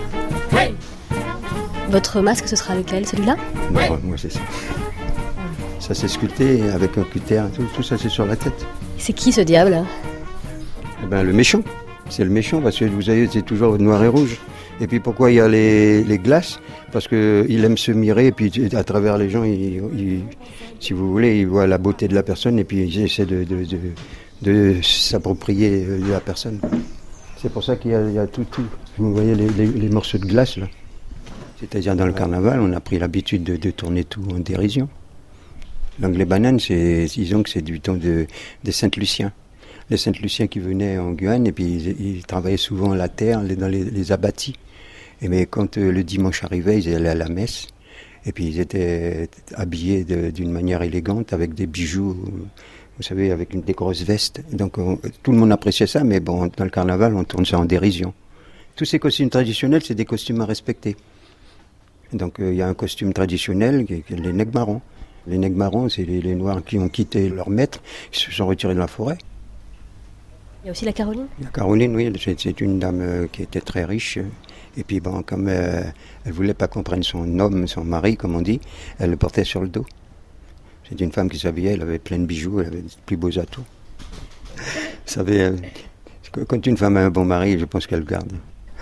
Votre masque, ce sera lequel? Celui-là? Non, moi, c'est ça. Ça, c'est sculpté avec un cutter. Tout, tout ça, c'est sur la tête. C'est qui, ce diable? Eh ben, le méchant. C'est le méchant, parce que vous savez, c'est toujours noir et rouge. Et puis, pourquoi il y a les, les glaces? Parce qu'il aime se mirer, et puis à travers les gens, il, il, si vous voulez, il voit la beauté de la personne, et puis il essaie de, de, de, de s'approprier de la personne. C'est pour ça qu'il y a, il y a tout, tout. Vous voyez les, les, les morceaux de glace, là. C'est-à-dire, dans le carnaval, on a pris l'habitude de, de tourner tout en dérision. Donc, les bananes, c'est, disons que c'est du temps de, des Saint-Luciens. Les Saint-Luciens qui venaient en Guyane, et puis ils, ils travaillaient souvent la terre, dans les, les abattis. Et mais quand euh, le dimanche arrivait, ils allaient à la messe, et puis ils étaient habillés de, d'une manière élégante, avec des bijoux, vous savez, avec une, des grosses vestes. Donc, on, tout le monde appréciait ça, mais bon, dans le carnaval, on tourne ça en dérision. Tous ces costumes traditionnels, c'est des costumes à respecter. Donc il euh, y a un costume traditionnel, qui est les nègres marrons. Les nègres marrons, c'est les, les Noirs qui ont quitté leur maître, qui se sont retirés de la forêt. Il y a aussi la Caroline? La Caroline, oui, c'est, c'est une dame euh, qui était très riche, euh, Et puis bon, comme euh, elle voulait pas qu'on prenne son homme, son mari, comme on dit, elle le portait sur le dos. C'était une femme qui s'habillait, elle avait plein de bijoux, elle avait les plus beaux atouts. Vous savez, euh, quand une femme a un bon mari, je pense qu'elle le garde.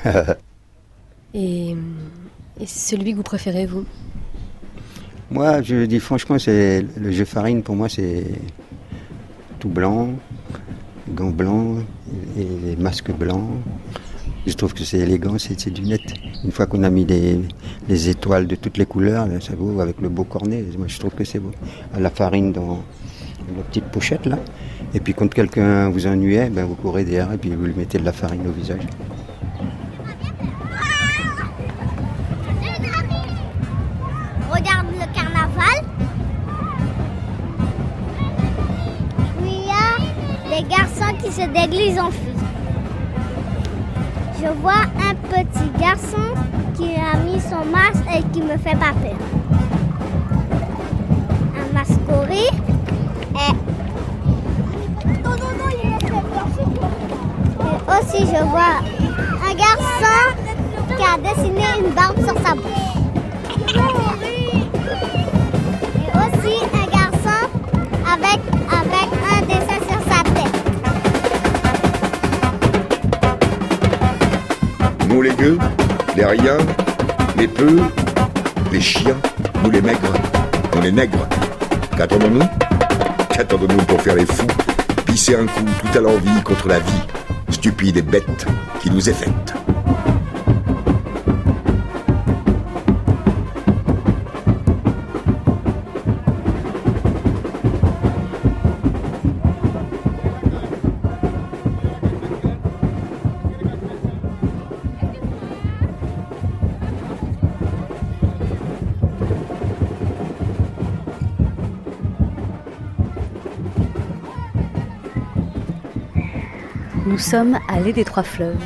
et, et celui que vous préférez, vous? Moi, je dis franchement, c'est le jeu farine, pour moi, c'est tout blanc, gants blancs, et les masques blancs. Je trouve que c'est élégant, c'est, c'est du net. Une fois qu'on a mis les, les étoiles de toutes les couleurs, là, ça vaut avec le beau cornet. Moi, je trouve que c'est beau. La farine dans la petite pochette, là. Et puis, quand quelqu'un vous ennuyait, ben, vous courez derrière et puis vous lui mettez de la farine au visage. Regarde le carnaval. Il y a des garçons qui se déguisent en filles. Je vois un petit garçon qui a mis son masque et qui me fait pas peur. Un masquerade et... Non, non, non, il me fait peur. Et aussi, je vois un garçon qui a dessiné une barbe sur sa bouche. Et aussi un garçon avec, avec un dessin sur sa tête. Nous les gueux, les riens, les peu, les chiens, nous les maigres, nous les nègres. Qu'attendons-nous? Qu'attendons-nous pour faire les fous? Pisser un coup tout à l'envie contre la vie, stupide et bête qui nous est faite. Nous sommes à l'Allée des Trois Fleuves.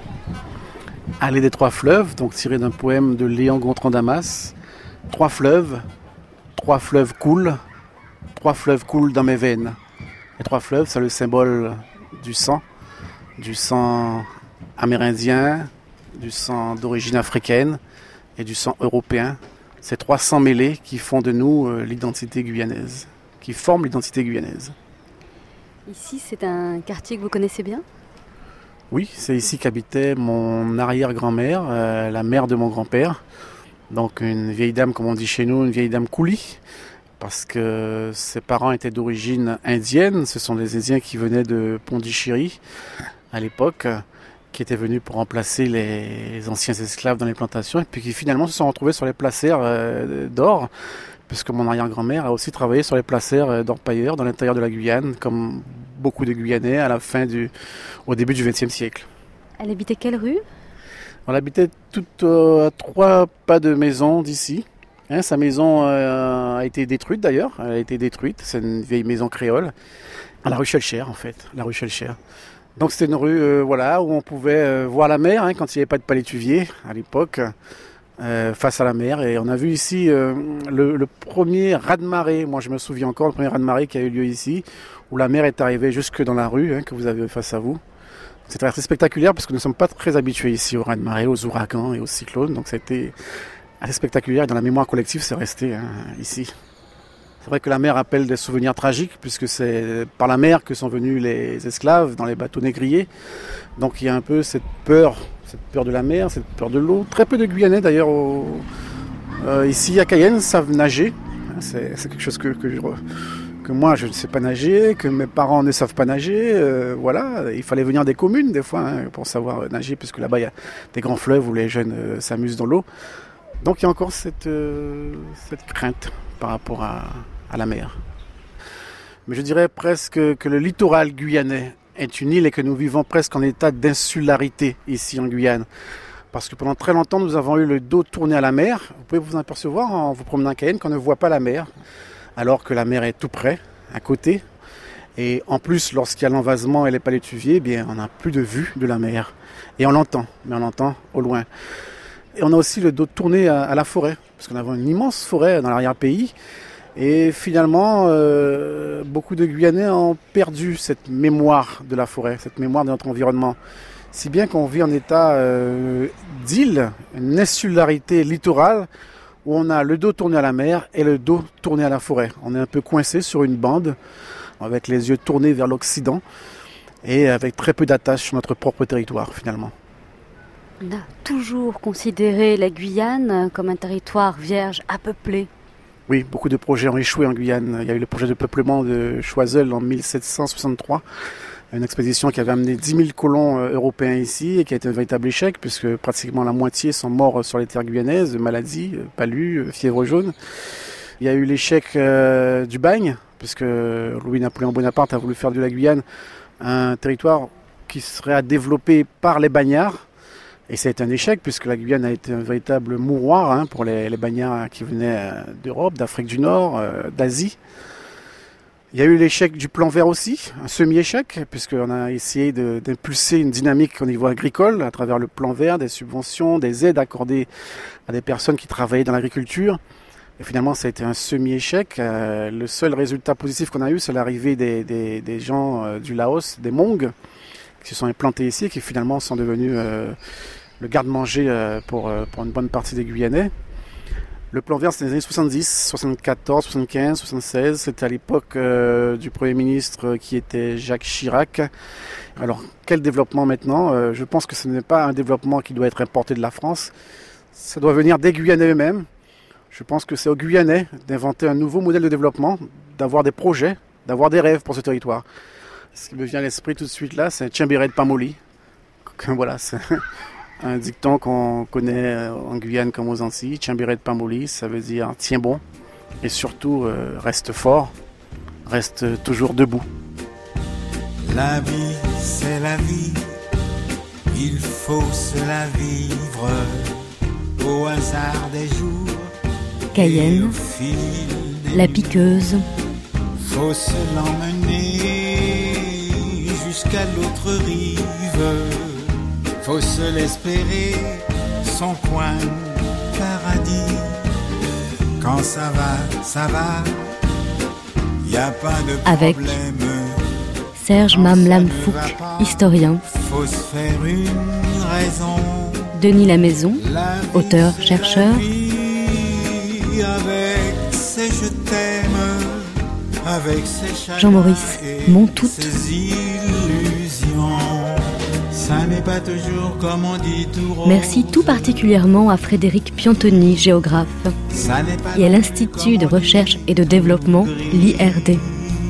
Allée des Trois Fleuves, donc tiré d'un poème de Léon Gontran Damas. Trois fleuves, trois fleuves coulent, trois fleuves coulent dans mes veines. Les trois fleuves, c'est le symbole du sang, du sang amérindien, du sang d'origine africaine et du sang européen. Ces trois sangs mêlés qui font de nous euh, l'identité guyanaise, qui forment l'identité guyanaise. Ici, c'est un quartier que vous connaissez bien ? Oui, c'est ici qu'habitait mon arrière-grand-mère, euh, la mère de mon grand-père. Donc une vieille dame, comme on dit chez nous, une vieille dame coulie, parce que ses parents étaient d'origine indienne. Ce sont des Indiens qui venaient de Pondichéry à l'époque, qui étaient venus pour remplacer les anciens esclaves dans les plantations, et puis qui finalement se sont retrouvés sur les placères euh, d'or, puisque mon arrière-grand-mère a aussi travaillé sur les placères d'orpailleurs dans l'intérieur de la Guyane, comme beaucoup de Guyanais à la fin du, au début du vingtième siècle. Elle habitait quelle rue ? On habitait tout euh, à trois pas de maison d'ici. Hein, sa maison euh, a été détruite d'ailleurs, elle a été détruite, c'est une vieille maison créole, à la rue Schellcher en fait, la rue Schellcher. Donc c'était une rue euh, voilà, où on pouvait euh, voir la mer hein, quand il n'y avait pas de palétuvier à l'époque. Euh, face à la mer, et on a vu ici euh, le, le premier raz-de-marée. Moi je me souviens encore le premier raz-de-marée qui a eu lieu ici, où la mer est arrivée jusque dans la rue hein, que vous avez face à vous. C'était assez spectaculaire parce que nous ne sommes pas très habitués ici au raz-de-marée, aux ouragans et aux cyclones, donc c'était assez spectaculaire et dans la mémoire collective c'est resté hein, ici. C'est vrai que la mer appelle des souvenirs tragiques puisque c'est par la mer que sont venus les esclaves dans les bateaux négriers, donc il y a un peu cette peur cette peur de la mer, cette peur de l'eau. Très peu de Guyanais d'ailleurs au, euh, ici à Cayenne savent nager. C'est, c'est quelque chose que, que, je, que moi je ne sais pas nager, que mes parents ne savent pas nager. Euh, voilà, il fallait venir des communes des fois hein, pour savoir nager, puisque là-bas il y a des grands fleuves où les jeunes euh, s'amusent dans l'eau. Donc il y a encore cette, euh, cette crainte par rapport à, à la mer. Mais je dirais presque que le littoral guyanais est une île et que nous vivons presque en état d'insularité ici en Guyane. Parce que pendant très longtemps, nous avons eu le dos tourné à la mer. Vous pouvez vous en apercevoir en vous promenant à Cayenne qu'on ne voit pas la mer, alors que la mer est tout près, à côté. Et en plus, lorsqu'il y a l'envasement et les palétuviers, eh bien, on n'a plus de vue de la mer. Et on l'entend, mais on l'entend au loin. Et on a aussi le dos tourné à, à la forêt, parce qu'on avait une immense forêt dans l'arrière-pays. Et finalement, euh, beaucoup de Guyanais ont perdu cette mémoire de la forêt, cette mémoire de notre environnement. Si bien qu'on vit en état euh, d'île, une insularité littorale, où on a le dos tourné à la mer et le dos tourné à la forêt. On est un peu coincé sur une bande, avec les yeux tournés vers l'Occident, et avec très peu d'attache sur notre propre territoire, finalement. On a toujours considéré la Guyane comme un territoire vierge à peupler. Oui, beaucoup de projets ont échoué en Guyane. Il y a eu le projet de peuplement de Choiseul en mille sept cent soixante-trois, une expédition qui avait amené dix mille colons européens ici et qui a été un véritable échec, puisque pratiquement la moitié sont morts sur les terres guyanaises, maladies, palud, fièvre jaune. Il y a eu l'échec euh, du bagne, puisque Louis-Napoléon Bonaparte a voulu faire de la Guyane un territoire qui serait à développer par les bagnards. Et ça a été un échec, puisque la Guyane a été un véritable mouroir hein, pour les, les bagnards qui venaient d'Europe, d'Afrique du Nord, euh, d'Asie. Il y a eu l'échec du plan vert aussi, un semi-échec, puisqu'on a essayé de, d'impulser une dynamique au niveau agricole à travers le plan vert, des subventions, des aides accordées à des personnes qui travaillaient dans l'agriculture. Et finalement, ça a été un semi-échec. Euh, le seul résultat positif qu'on a eu, c'est l'arrivée des, des, des gens euh, du Laos, des Hmong, qui se sont implantés ici et qui finalement sont devenus euh, le garde-manger euh, pour, euh, pour une bonne partie des Guyanais. Le plan vert, c'était les années soixante-dix, soixante-quatorze, soixante-quinze, soixante-seize. C'était à l'époque euh, du Premier ministre qui était Jacques Chirac. Alors, quel développement maintenant ? euh, Je pense que ce n'est pas un développement qui doit être importé de la France. Ça doit venir des Guyanais eux-mêmes. Je pense que c'est aux Guyanais d'inventer un nouveau modèle de développement, d'avoir des projets, d'avoir des rêves pour ce territoire. Ce qui me vient à l'esprit tout de suite là, c'est Tchimbéré de Pamoli. Voilà, c'est un dicton qu'on connaît en Guyane comme aux Antilles. Tchimbéré de Pamoli, ça veut dire tiens bon et surtout euh, reste fort, reste toujours debout. La vie, c'est la vie, il faut se la vivre au hasard des jours. Cayenne, la piqueuse. Faut se l'emmener jusqu'à l'autre rive. Faut se l'espérer, son coin de paradis. Quand ça va, ça va, y a pas de Avec problème. Serge Mamlam Fouque, historien. Faut se faire une raison. Denis Lamaison, auteur, chercheur. Avec ses je t'aime, avec ses Jean-Maurice Montout. Ses illusions, ça n'est pas toujours comme on dit tout rose. Merci tout particulièrement à Frédéric Piantoni, géographe, et à l'Institut de recherche et de développement, l'I R D.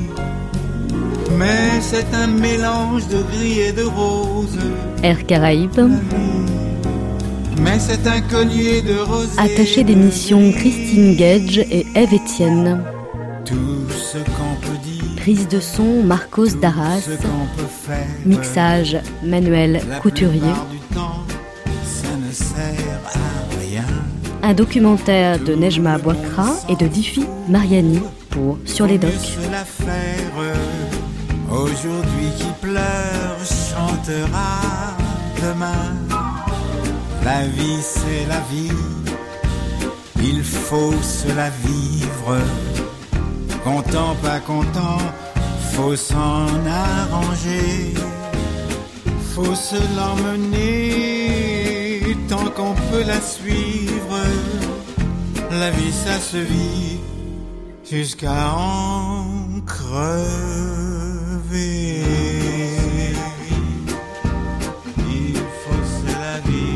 Mais c'est un mélange de gris et de rose. Air Caraïbes. Mais c'est un collier de rosée. Attaché d'émission Christine Gage et Ève Etienne. Tout ce qu'on peut dire. Prise de son Marcos Darras. Mixage Manuel Couturier. Du temps, ça ne sert à rien. Un documentaire de Nejma Bouakra et de Diffie Mariani pour Sur les Docks. Aujourd'hui qui pleure chantera demain. La vie c'est la vie, il faut se la vivre. Content, pas content, faut s'en arranger. Faut se l'emmener tant qu'on peut la suivre. La vie ça se vit jusqu'à en crever. Il faut se la vivre.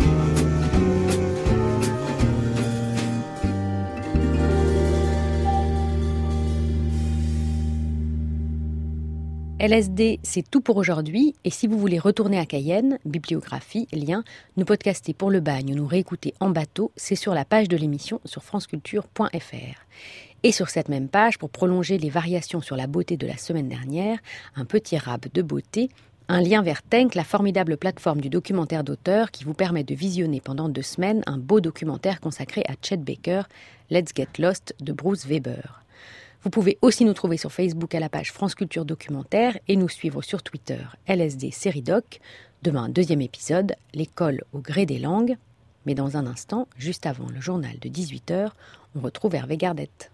L S D, c'est tout pour aujourd'hui. Et si vous voulez retourner à Cayenne, bibliographie, lien, nous podcaster pour le bagne ou nous réécouter en bateau, c'est sur la page de l'émission sur franceculture point f r. Et sur cette même page, pour prolonger les variations sur la beauté de la semaine dernière, un petit rap de beauté, un lien vers Tenk, la formidable plateforme du documentaire d'auteur qui vous permet de visionner pendant deux semaines un beau documentaire consacré à Chet Baker, Let's Get Lost de Bruce Weber. Vous pouvez aussi nous trouver sur Facebook à la page France Culture Documentaire et nous suivre sur Twitter L S D Série Doc. Demain, deuxième épisode, l'école au gré des langues. Mais dans un instant, juste avant le journal de dix-huit heures, on retrouve Hervé Gardette.